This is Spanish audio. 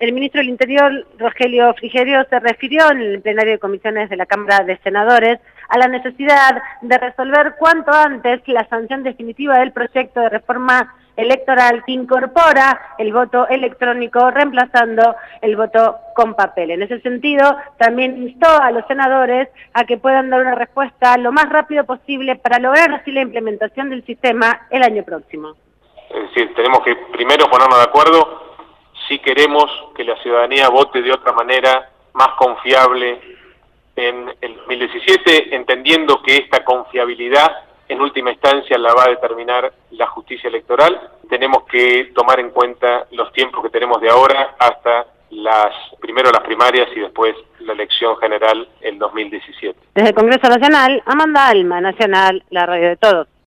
El ministro del Interior, Rogelio Frigerio, se refirió en el plenario de comisiones de la Cámara de Senadores a la necesidad de resolver cuanto antes la sanción definitiva del proyecto de reforma electoral que incorpora el voto electrónico reemplazando el voto con papel. En ese sentido, también instó a los senadores a que puedan dar una respuesta lo más rápido posible para lograr así la implementación del sistema el año próximo. Es decir, tenemos que primero ponernos de acuerdo si queremos que la ciudadanía vote de otra manera, más confiable en el 2017, entendiendo que esta confiabilidad en última instancia la va a determinar la justicia electoral. Tenemos que tomar en cuenta los tiempos que tenemos de ahora hasta primero las primarias y después la elección general el 2017. Desde el Congreso Nacional, Amanda Alma, Nacional, la radio de todos.